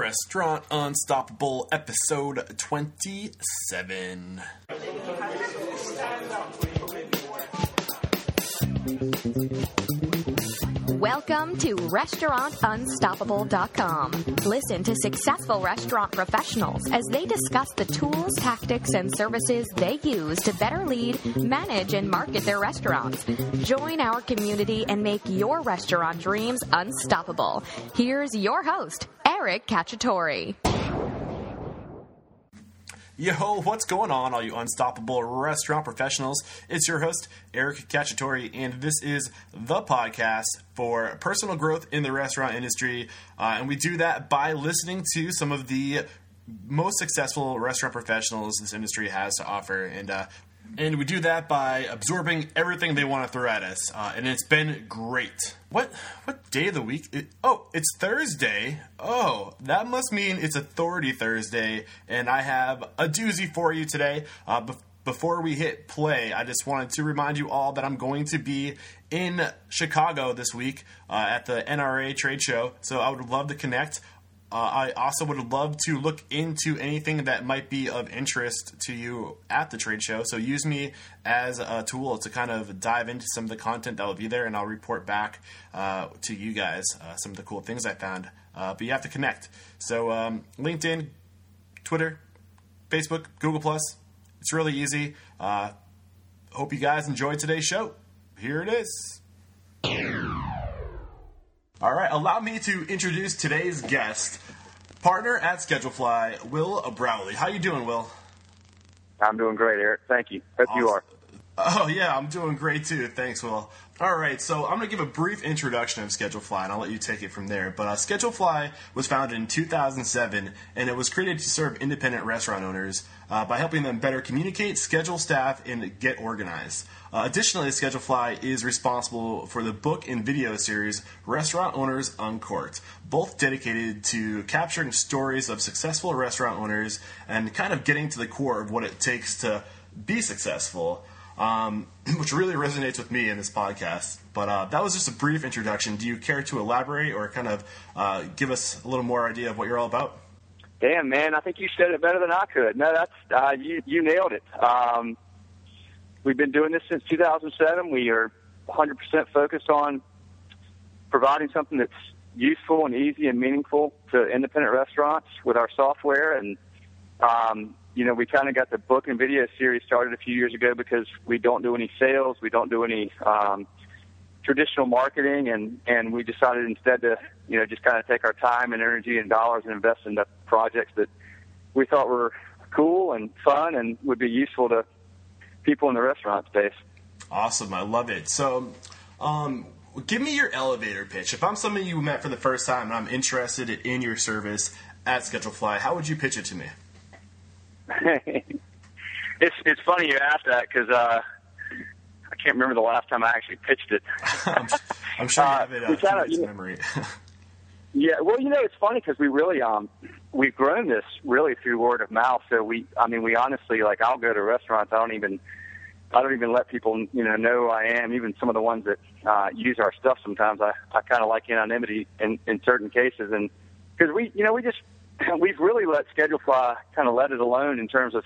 Restaurant Unstoppable, episode 27. Welcome to RestaurantUnstoppable.com. Listen to successful restaurant professionals as they discuss the tools, tactics, and services they use to better lead, manage, and market their restaurants. Join our community and make your restaurant dreams unstoppable. Here's your host, Eric Cacciatore. Yo, what's going on, all you unstoppable restaurant professionals? It's your host, Eric Cacciatore, and this is the podcast for personal growth in the restaurant industry. And we do that by listening to some of the most successful restaurant professionals this industry has to offer. And we do that by absorbing everything they want to throw at us. And it's been great. What day of the week? It's Thursday. Oh, that must mean it's Authority Thursday. And I have a doozy for you today. Before we hit play, I just wanted to remind you all that I'm going to be in Chicago this week at the NRA trade show. So I would love to connect. I also would love to look into anything that might be of interest to you at the trade show. So use me as a tool to kind of dive into some of the content that will be there, and I'll report back to you guys some of the cool things I found. But you have to connect. So LinkedIn, Twitter, Facebook, Google+. It's really easy. Hope you guys enjoyed today's show. Here it is. All right, allow me to introduce today's guest, partner at ScheduleFly, Will Browley. How you doing, Will? I'm doing great, Eric. Thank you. Hope Awesome. You are. Oh, yeah, I'm doing great, too. Thanks, Will. All right, so I'm going to give a brief introduction of ScheduleFly, and I'll let you take it from there. But ScheduleFly was founded in 2007, and it was created to serve independent restaurant owners by helping them better communicate, schedule staff, and get organized. Additionally, ScheduleFly is responsible for the book and video series Restaurant Owners Uncorked, both dedicated to capturing stories of successful restaurant owners and kind of getting to the core of what it takes to be successful. Which really resonates with me in this podcast. But that was just a brief introduction. Do you care to elaborate or kind of give us a little more idea of what you're all about? Damn, man, I think you said it better than I could. No, that's you nailed it. We've been doing this since 2007. We are 100% focused on providing something that's useful and easy and meaningful to independent restaurants with our software. And we kind of got the book and video series started a few years ago because we don't do any sales, we don't do any traditional marketing, and we decided instead to just kind of take our time and energy and dollars and invest in the projects that we thought were cool and fun and would be useful to people in the restaurant space. Awesome, I love it. So, give me your elevator pitch. If I'm somebody you met for the first time and I'm interested in your service at ScheduleFly, how would you pitch it to me? It's funny you asked that because I can't remember the last time I actually pitched it. I'm sure you have it in memory. Yeah, well, it's funny because we really we've grown this really through word of mouth. So we honestly, like, I'll go to restaurants. I don't even let people know who I am. Even some of the ones that use our stuff sometimes, I kind of like anonymity in certain cases, and because we've really let ScheduleFly kind of let it alone in terms of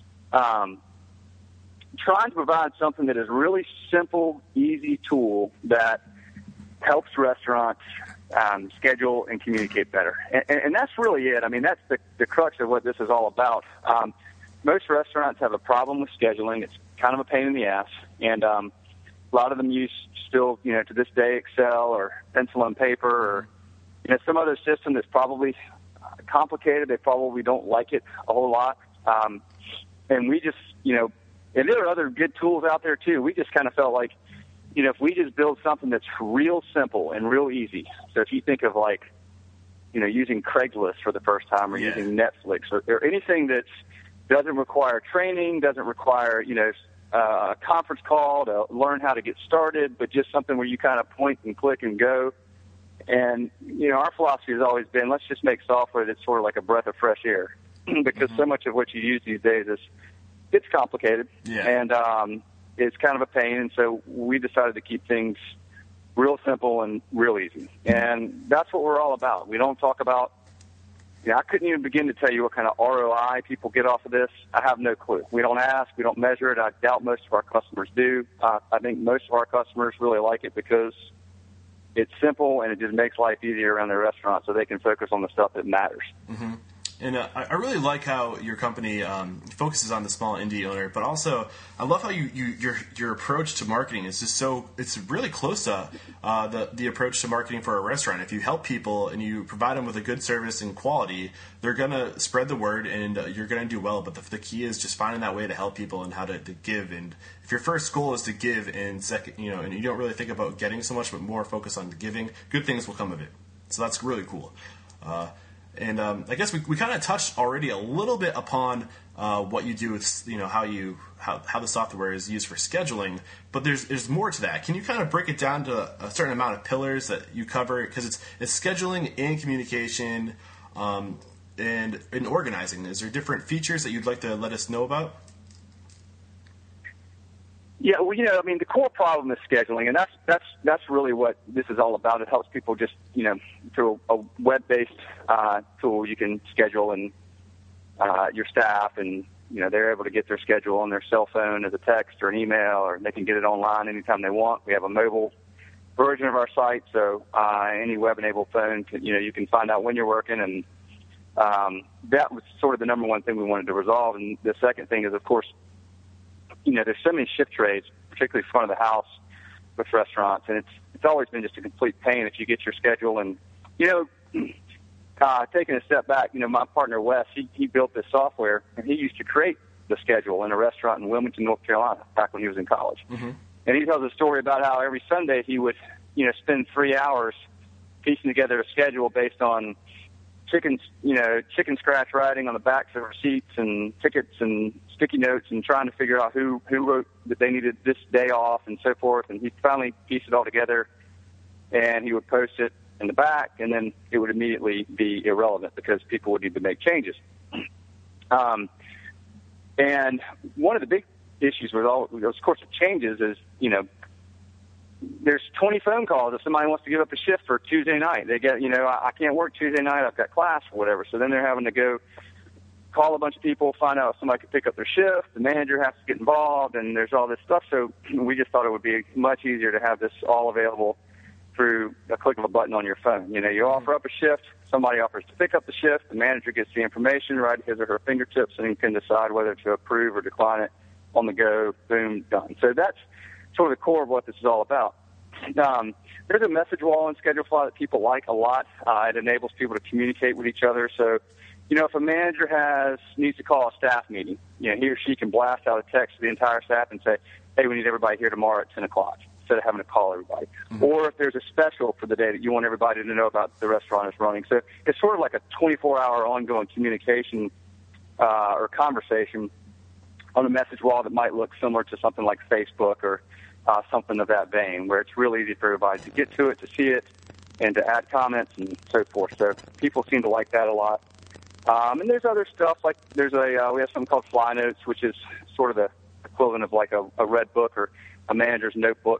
trying to provide something that is really simple, easy tool that helps restaurants schedule and communicate better. And that's really it. I mean, that's the crux of what this is all about. Most restaurants have a problem with scheduling. It's kind of a pain in the ass. And a lot of them use still, to this day, Excel or pencil and paper or some other system that's probably complicated. They probably don't like it a whole lot. And we just, and there are other good tools out there too. We just kind of felt like, if we just build something that's real simple and real easy. So if you think of using Craigslist for the first time or using Netflix or anything that doesn't require training, doesn't require, a conference call to learn how to get started, but just something where you kind of point and click and go. And, our philosophy has always been, let's just make software that's sort of like a breath of fresh air because so much of what you use these days it's complicated and it's kind of a pain. And so we decided to keep things real simple and real easy. And that's what we're all about. We don't talk about, I couldn't even begin to tell you what kind of ROI people get off of this. I have no clue. We don't ask. We don't measure it. I doubt most of our customers do. I think most of our customers really like it because it's simple and it just makes life easier around their restaurant so they can focus on the stuff that matters. Mm-hmm. And I really like how your company focuses on the small indie owner, but also I love how your approach to marketing is just it's really close to the approach to marketing for a restaurant. If you help people and you provide them with a good service and quality, they're going to spread the word and you're going to do well. But the key is just finding that way to help people and how to give. And if your first goal is to give and second, and you don't really think about getting so much, but more focus on giving, good things will come of it. So that's really cool. And I guess we kind of touched already a little bit upon what you do with how the software is used for scheduling, but there's more to that. Can you kind of break it down to a certain amount of pillars that you cover? Because it's scheduling and communication and organizing. Is there different features that you'd like to let us know about? Yeah, well, the core problem is scheduling, and that's really what this is all about. It helps people just, through a web-based tool, you can schedule and your staff, and they're able to get their schedule on their cell phone as a text or an email, or they can get it online anytime they want. We have a mobile version of our site, so any web-enabled phone, you can find out when you're working, and that was sort of the number one thing we wanted to resolve. And the second thing is, of course, there's so many shift trades, particularly front of the house with restaurants, and it's always been just a complete pain if you get your schedule. And, taking a step back, my partner, Wes, he built this software, and he used to create the schedule in a restaurant in Wilmington, North Carolina, back when he was in college. Mm-hmm. And he tells a story about how every Sunday he would, spend 3 hours piecing together a schedule based on chicken scratch writing on the backs of receipts and tickets and sticky notes and trying to figure out who wrote that they needed this day off and so forth. And he finally pieced it all together, and he would post it in the back, and then it would immediately be irrelevant because people would need to make changes. And one of the big issues with all those course of changes is, there's 20 phone calls if somebody wants to give up a shift for Tuesday night. They get, I can't work Tuesday night, I've got class or whatever. So then they're having to go call a bunch of people, find out if somebody could pick up their shift. The manager has to get involved, and there's all this stuff. So we just thought it would be much easier to have this all available through a click of a button on your phone. You offer up a shift, somebody offers to pick up the shift, the manager gets the information right at his or her fingertips, and he can decide whether to approve or decline it on the go. Boom, done. So that's sort of the core of what this is all about. There's a message wall in ScheduleFly that people like a lot. It enables people to communicate with each other. So, if a manager needs to call a staff meeting, he or she can blast out a text to the entire staff and say, hey, we need everybody here tomorrow at 10 o'clock, instead of having to call everybody. Mm-hmm. Or if there's a special for the day that you want everybody to know about the restaurant is running. So it's sort of like a 24-hour ongoing communication or conversation on a message wall that might look similar to something like Facebook or something of that vein, where it's really easy for everybody to get to it, to see it, and to add comments and so forth. So people seem to like that a lot. And there's other stuff, like we have something called Fly Notes, which is sort of the equivalent of like a red book or a manager's notebook.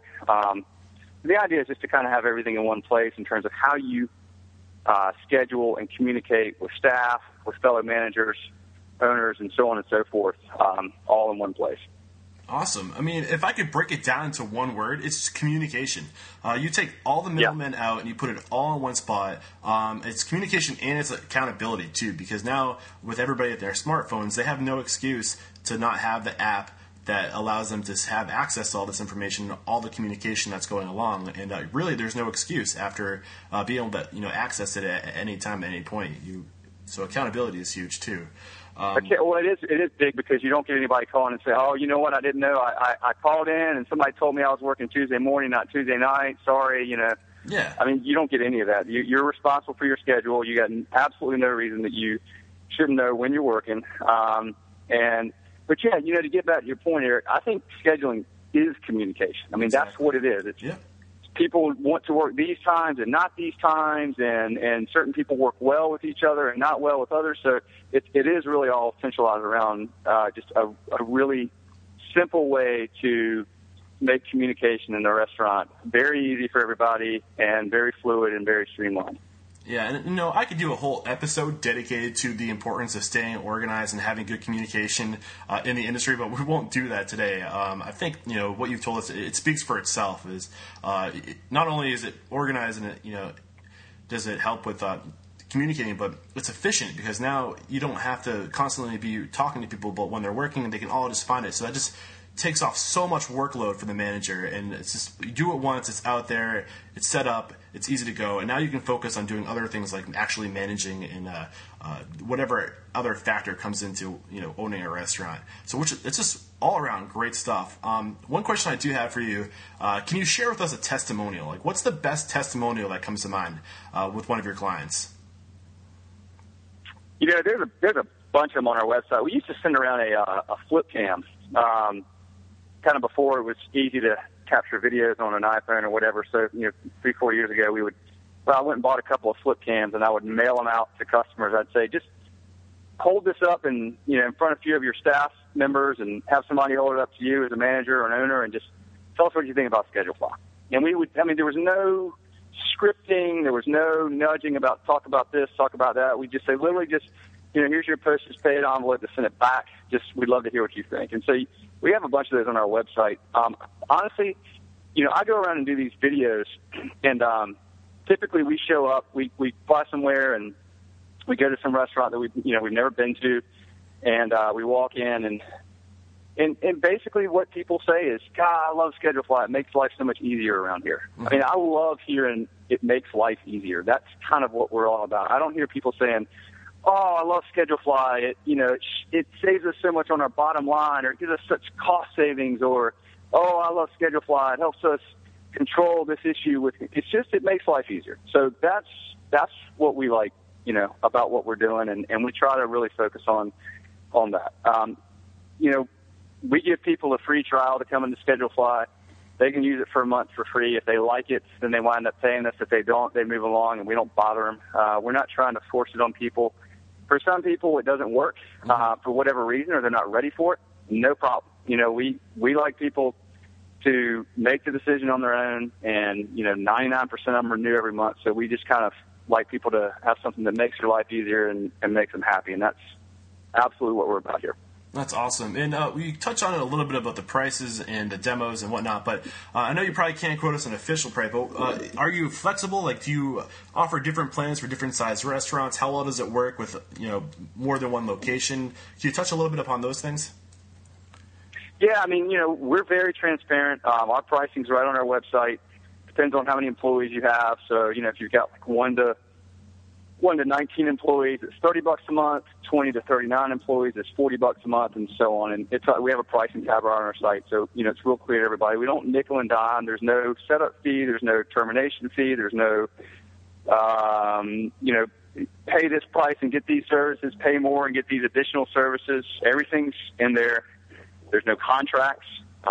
The idea is just to kind of have everything in one place in terms of how you schedule and communicate with staff, with fellow managers, owners, and so on and so forth, all in one place. Awesome. I mean, if I could break it down into one word, it's communication. You take all the middlemen out and you put it all in one spot. It's communication and it's accountability, too, because now with everybody at their smartphones, they have no excuse to not have the app that allows them to have access to all this information, all the communication that's going along. And really, there's no excuse after being able to access it at any time, at any point. So accountability is huge, too. Well, it is big because you don't get anybody calling and say, oh, you know what, I didn't know. I called in and somebody told me I was working Tuesday morning, not Tuesday night. Sorry, Yeah. I mean, you don't get any of that. You're responsible for your schedule. You got absolutely no reason that you shouldn't know when you're working. But to get back to your point, Eric, I think scheduling is communication. I mean, exactly. That's what it is. People want to work these times and not these times, and certain people work well with each other and not well with others. So it is really all centralized around just a really simple way to make communication in the restaurant very easy for everybody and very fluid and very streamlined. Yeah, and I could do a whole episode dedicated to the importance of staying organized and having good communication in the industry, but we won't do that today. I think what you've told us, it speaks for itself. Is not only is it organized and does it help with communicating, but it's efficient because now you don't have to constantly be talking to people, but when they're working, they can all just find it. So that just takes off so much workload for the manager, and it's just you do it once, it's out there, it's set up, it's easy to go, and now you can focus on doing other things like actually managing and whatever other factor comes into owning a restaurant. So it's just all around great stuff. One question I do have for you: can you share with us a testimonial? Like, what's the best testimonial that comes to mind with one of your clients? There's a bunch of them on our website. We used to send around a flip cam. Kind of before it was easy to capture videos on an iPhone or whatever. So, 3-4 years ago, I went and bought a couple of flip cams, and I would mail them out to customers. I'd say, just hold this up in front of a few of your staff members and have somebody hold it up to you as a manager or an owner and just tell us what you think about Schedulefly. And there was no scripting, there was no nudging about talk about this, talk about that. We just say, literally just, here's your postage paid envelope to send it back. We'd love to hear what you think. And so we have a bunch of those on our website. Honestly, I go around and do these videos, and typically we show up, we fly somewhere, and we go to some restaurant that we've never been to, and we walk in, and basically what people say is, God, I love Schedulefly. It makes life so much easier around here. Mm-hmm. I mean, I love hearing it makes life easier. That's kind of what we're all about. I don't hear people saying, oh, I love Schedulefly. It saves us so much on our bottom line, or it gives us such cost savings, or, oh, I love Schedulefly. It helps us control this issue it makes life easier. So that's what we like, about what we're doing, and we try to really focus on that. We give people a free trial to come into Schedulefly. They can use it for a month for free. If they like it, then they wind up paying us. If they don't, they move along, and we don't bother them. We're not trying to force it on people. For some people, it doesn't work for whatever reason, or they're not ready for it. No problem. We like people to make the decision on their own, and 99% of them renew every month. So we just kind of like people to have something that makes their life easier and makes them happy, and that's absolutely what we're about here. That's awesome. And we touched on it a little bit about the prices and the demos and whatnot, but I know you probably can't quote us an official price, but are you flexible? Like, do you offer different plans for different size restaurants? How well does it work with, more than one location? Can you touch a little bit upon those things? Yeah, I mean, we're very transparent. Our pricing's right on our website. Depends on how many employees you have. So, if you've got like 1 to 19 employees, it's $30 a month. 20 to 39 employees, it's $40 a month, and so on. And we have a pricing tab on our site, so it's real clear to everybody. We don't nickel and dime. There's no setup fee. There's no termination fee. There's no, pay this price and get these services. Pay more and get these additional services. Everything's in there. There's no contracts.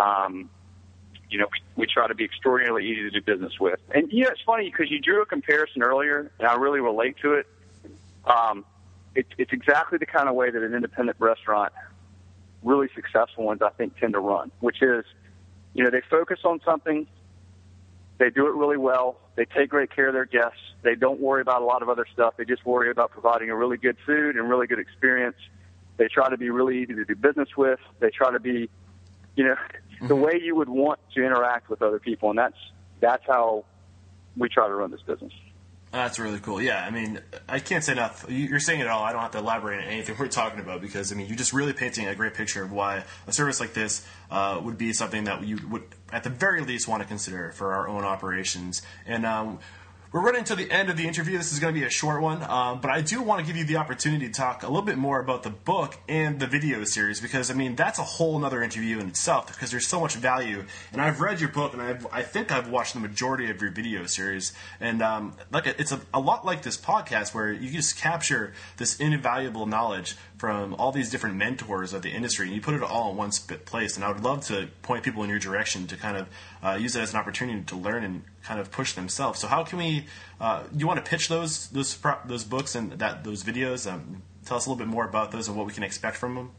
We try to be extraordinarily easy to do business with. And, it's funny because you drew a comparison earlier, and I really relate to it. It's exactly the kind of way that an independent restaurant, really successful ones, I think, tend to run, which is, they focus on something, they do it really well, they take great care of their guests, they don't worry about a lot of other stuff, they just worry about providing a really good food and really good experience. They try to be really easy to do business with. They try to be, the way you would want to interact with other people, and that's how we try to run this business. That's really cool. Yeah, I mean, I can't say enough. You're saying it all. I don't have to elaborate on anything we're talking about because, I mean, you're just really painting a great picture of why a service like this would be something that you would, at the very least, want to consider for our own operations. And we're running to the end of the interview. This is going to be a short one, but I do want to give you the opportunity to talk a little bit more about the book and the video series because, I mean, that's a whole other interview in itself because there's so much value. And I've read your book, and I think I've watched the majority of your video series. And it's a lot like this podcast where you just capture this invaluable knowledge from all these different mentors of the industry, and you put it all in one place. And I would love to point people in your direction to kind of use it as an opportunity to learn and kind of push themselves. So how can we? You want to pitch those books and those videos? Tell us a little bit more about those and what we can expect from them.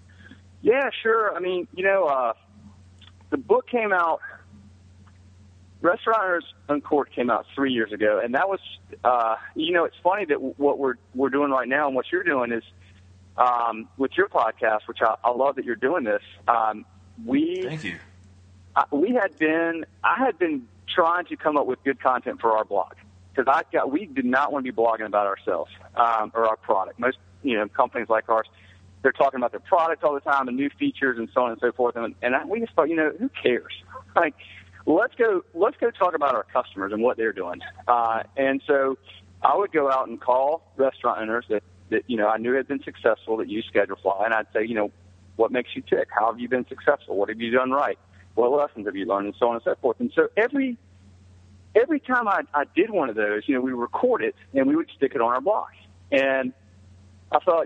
Yeah, sure. I mean, the book came out Restaurant Owners Uncorked came out 3 years ago, and that was, it's funny that what we're doing right now and what you're doing is with your podcast, which I love that you're doing this. Thank you. I had been trying to come up with good content for our blog because we did not want to be blogging about ourselves or our product. Most companies like ours, they're talking about their product all the time and new features and so on and so forth. And we just thought, who cares? Like, let's go talk about our customers and what they're doing. And so I would go out and call restaurant owners that I knew had been successful that use Schedulefly, and I'd say, what makes you tick? How have you been successful? What have you done right? What lessons have you learned, and so on and so forth. And so every time I did one of those, we would record it and we would stick it on our blog. And I thought,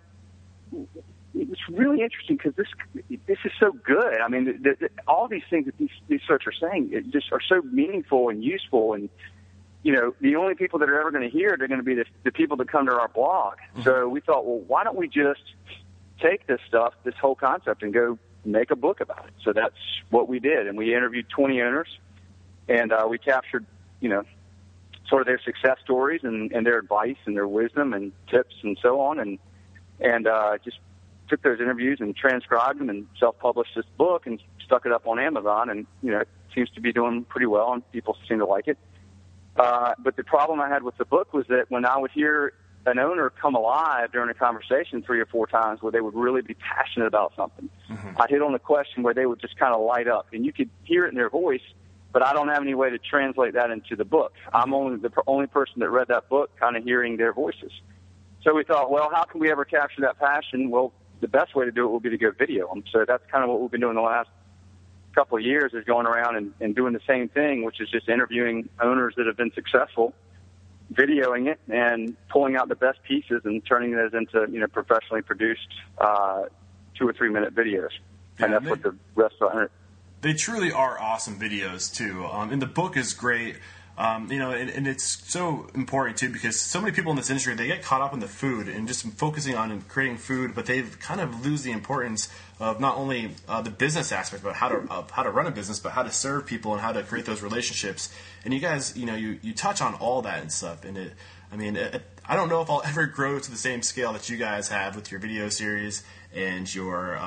it's really interesting because this is so good. I mean, all these things that these folks are saying just are so meaningful and useful. And the only people that are ever going to hear it are going to be the people that come to our blog. Mm-hmm. So we thought, well, why don't we just take this stuff, this whole concept, and go make a book about it? So that's what we did. And we interviewed 20 owners, and we captured, sort of their success stories and their advice and their wisdom and tips and so on. And just took those interviews and transcribed them and self-published this book and stuck it up on Amazon. And, it seems to be doing pretty well, and people seem to like it. But the problem I had with the book was that when I would hear an owner come alive during a conversation 3 or 4 times where they would really be passionate about something, mm-hmm. I'd hit on a question where they would just kind of light up, and you could hear it in their voice, but I don't have any way to translate that into the book. I'm only the only person that read that book kind of hearing their voices. So we thought, well, how can we ever capture that passion? Well, the best way to do it will be to go video them. So that's kind of what we've been doing the last couple of years, is going around and doing the same thing, which is just interviewing owners that have been successful, videoing it, and pulling out the best pieces and turning those into professionally produced 2 or 3 minute videos. Yeah, and that's what the restaurant. They truly are awesome videos too. And the book is great. And it's so important too, because so many people in this industry, they get caught up in the food and just focusing on creating food, but they kind of lose the importance of not only the business aspect, but how to run a business, but how to serve people and how to create those relationships. And you guys, you touch on all that and stuff. And I don't know if I'll ever grow to the same scale that you guys have with your video series and your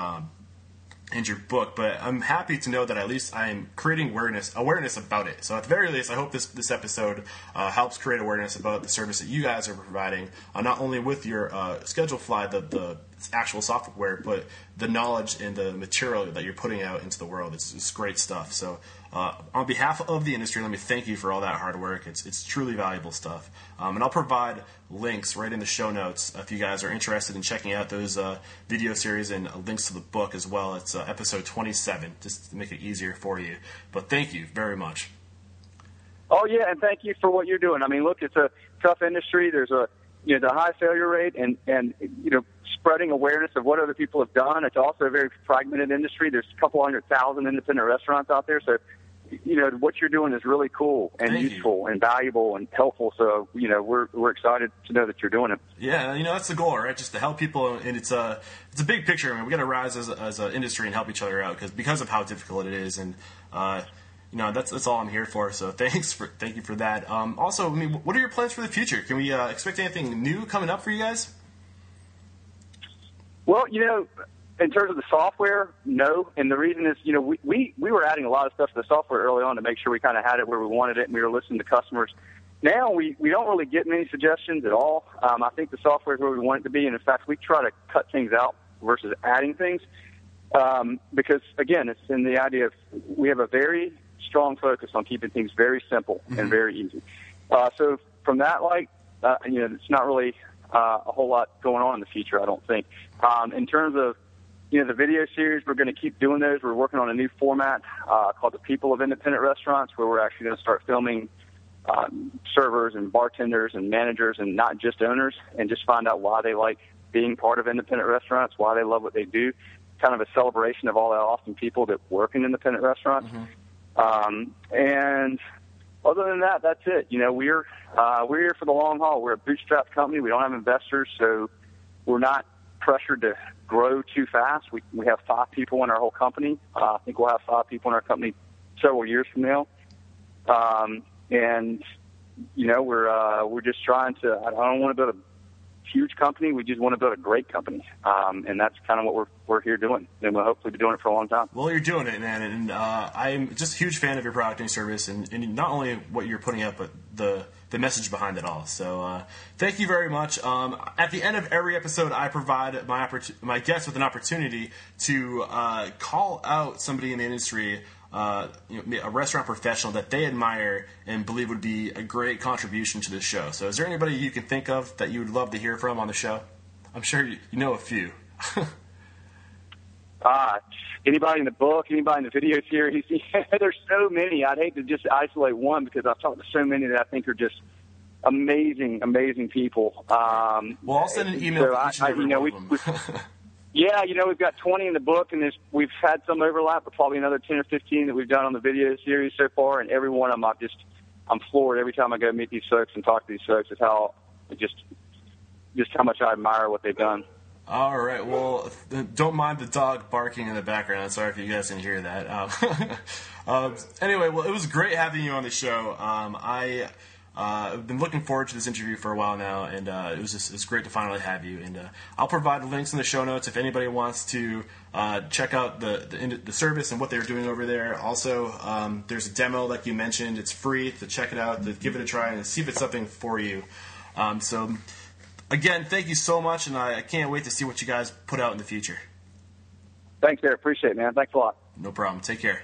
book, but I'm happy to know that at least I'm creating awareness about it. So at the very least, I hope this episode helps create awareness about the service that you guys are providing, not only with your Schedulefly, the actual software, but the knowledge and the material that you're putting out into the world. It's great stuff. So on behalf of the industry, let me thank you for all that hard work. It's truly valuable stuff. And I'll provide links right in the show notes if you guys are interested in checking out those video series, and links to the book as well. It's episode 27, just to make it easier for you. But thank you very much. Oh, yeah, and thank you for what you're doing. I mean, look, it's a tough industry. There's the high failure rate and spreading awareness of what other people have done. It's also a very fragmented industry. There's a couple 100,000 independent restaurants out there. So, what you're doing is really cool and useful and valuable and helpful. So, we're excited to know that you're doing it. Yeah, that's the goal, right? Just to help people. And it's a big picture. I mean, we got to rise as an industry and help each other out because of how difficult it is. And, that's all I'm here for. So thank you for that. Also, what are your plans for the future? Can we expect anything new coming up for you guys? Well, in terms of the software, no. And the reason is, we were adding a lot of stuff to the software early on to make sure we kind of had it where we wanted it, and we were listening to customers. Now we don't really get many suggestions at all. I think the software is where we want it to be, and in fact, we try to cut things out versus adding things because, again, it's in the idea of we have a very strong focus on keeping things very simple and very easy. So from that it's not really a whole lot going on in the future, I don't think. In terms of the video series, we're going to keep doing those. We're working on a new format called The People of Independent Restaurants, where we're actually going to start filming servers and bartenders and managers and not just owners, and just find out why they like being part of independent restaurants, why they love what they do. Kind of a celebration of all the awesome people that work in independent restaurants. Mm-hmm. And other than that, that's it. We're here for the long haul. We're a bootstrap company. We don't have investors, so we're not pressured to grow too fast. We have 5 people in our whole company. I think we'll have 5 people in our company several years from now. And we're just trying to. I don't want to build a huge company. We just want to build a great company, and that's kind of what we're here doing, and we'll hopefully be doing it for a long time. Well, you're doing it, man, and I'm just a huge fan of your product and service, and not only what you're putting out, but the message behind it all. So thank you very much. At the end of every episode, I provide my guests with an opportunity to call out somebody in the industry, a restaurant professional that they admire and believe would be a great contribution to this show. So is there anybody you can think of that you would love to hear from on the show? I'm sure you know a few. Anybody in the book, anybody in the video series. There's so many. I'd hate to just isolate one because I've talked to so many that I think are just amazing, amazing people. Well, I'll send an email to each and every one of them. Yeah, we've got 20 in the book, and we've had some overlap, but probably another 10 or 15 that we've done on the video series so far. And every one of them, I'm floored every time I go meet these folks and talk to these folks. Is how just how much I admire what they've done. All right. Well, don't mind the dog barking in the background. Sorry if you guys didn't hear that. Anyway, well, it was great having you on the show. I've been looking forward to this interview for a while now, and it's great to finally have you. And I'll provide the links in the show notes if anybody wants to check out the service and what they're doing over there. Also, there's a demo like you mentioned. It's free to check it out, to give it a try, and see if it's something for you. So, again, thank you so much, and I can't wait to see what you guys put out in the future. Thanks, Eric. Appreciate it, man. Thanks a lot. No problem. Take care.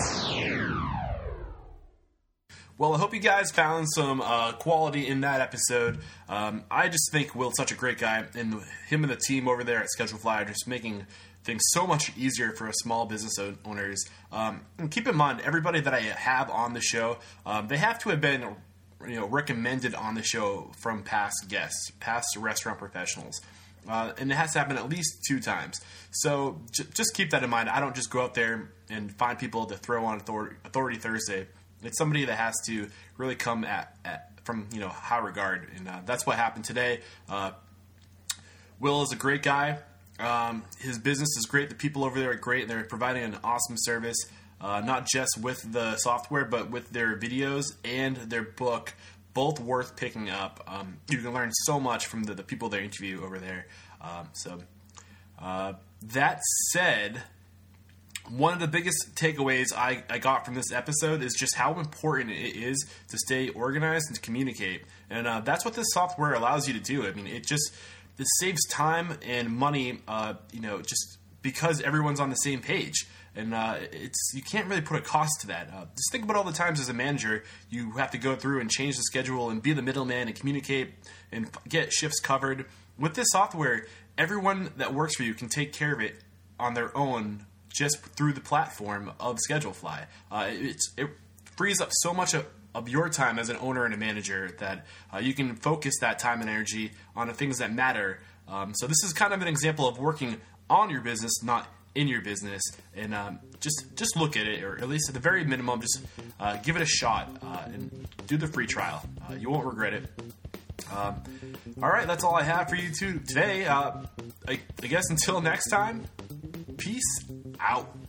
Well, I hope you guys found some quality in that episode. I just think Will's such a great guy, and him and the team over there at Schedulefly are just making things so much easier for small business owners. And keep in mind, everybody that I have on the show, they have to have been recommended on the show from past guests, past restaurant professionals. And it has to happen at least 2 times. So just keep that in mind. I don't just go out there and find people to throw on Authority Thursday. It's somebody that has to really come from high regard, and that's what happened today. Will is a great guy. His business is great. The people over there are great. They're providing an awesome service, not just with the software, but with their videos and their book, both worth picking up. You can learn so much from the people they interview over there. That said, one of the biggest takeaways I got from this episode is just how important it is to stay organized and to communicate. And that's what this software allows you to do. I mean, it saves time and money, just because everyone's on the same page. And you can't really put a cost to that. Just think about all the times as a manager you have to go through and change the schedule and be the middleman and communicate and get shifts covered. With this software, everyone that works for you can take care of it on their own, just through the platform of Schedulefly. It frees up so much of your time as an owner and a manager that you can focus that time and energy on the things that matter. So this is kind of an example of working on your business, not in your business. And just look at it, or at least at the very minimum, just give it a shot and do the free trial. You won't regret it. All right, that's all I have for you today. I guess until next time, peace out.